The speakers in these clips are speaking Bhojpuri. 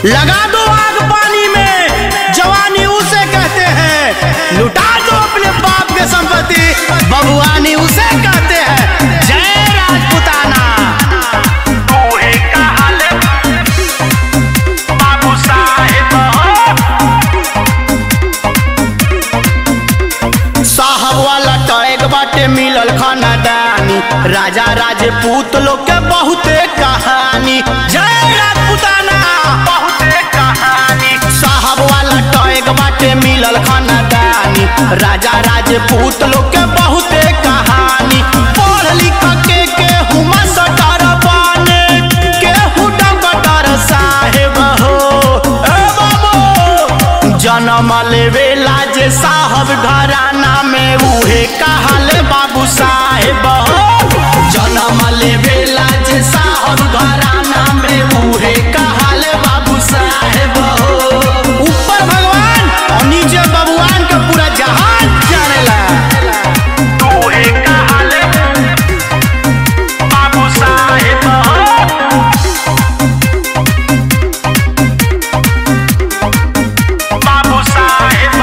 लगा दो आग पानी में, जवानी उसे कहते हैं। लुटा दो अपने बाप के संपत्ति, बबुआनी उसे कहते हैं। जय राजपूताना। साहब वाला टैग बाटे मिलल खानदानी, राजा राजपूत लोग के बहुते कहानी। जय राजपूताना। बहुते कहानी। साहब वाला टैग बाटे मिलल खानदानी, राजा राजपूत लोग के बहुते कहानी। पढ़ लिख के हुमा सटर बने, केहू डॉक्टर साहेब हो। ए बाबू जन्म लेवेला जे साहब घराना में, उहे कहले बाबू साहेब हो। जन्म लेवेला जे साहब घराना में, उहे कहले बाबू साहेब हो। ऊपर भगवान और नीचे बबुआन के पूरा जहान जानेला। उहे कहले बाबू साहेब हो। बाबू साहेब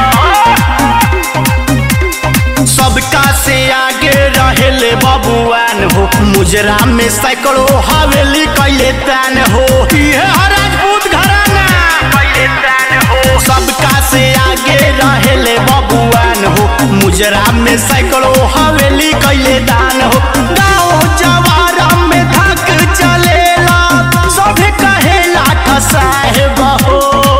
सबका से आगे रहेले बबुआन हो। मुजरा में सैकड़ों हवेली कैले तान हो। ये राजपूत घराना कैले तान हो। सबका से आगे रहेले बबुआन हो। मुजरा में सैकड़ों हवेली कैले दान हो। गाँव जवार में धक चलेला, सभे कहेला साहेब हो।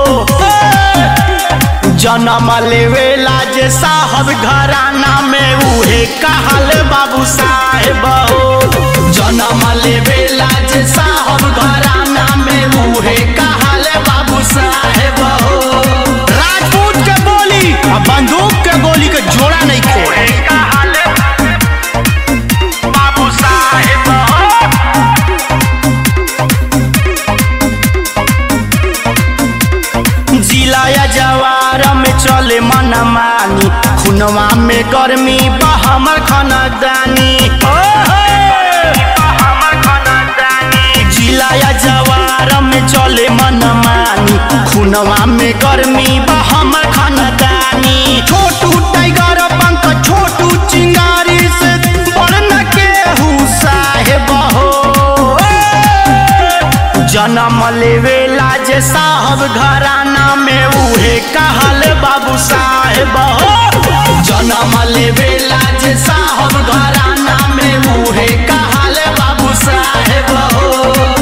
जन्म लेवेला जे साहब घराना में, उहे कहले बाबू साहेब हो। जन्म लेवेला जे साहब घराना में, उहे कहले बाबू साहेब हो। राजपूत के बोली और बंदूक के गोली के जोड़ा नहीं खे। कहले बाबू साहेब हो। जिला या जवार में चले मनमानी, खुनवा में गर्मी बा हमर खानदानी। जिला या जवार में चले मनमानी, खुनवा में गर्मी बा हमर खानदानी। छोटू टाइगर पंख छोटू चिंगारी से बड़न केहू साहेब हो। जन्म लेवेला जे साहब घराना में, उहे कहले बाबू साहेब हो। जन्म लेवेला जे साहब घराना में, उहे कहले बाबू साहेब हो।